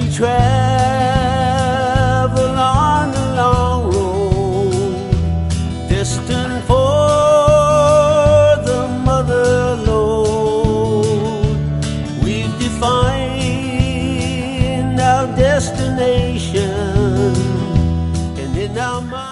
travel on the long road, destined for the mother lode. We've defined our destination, and in our mind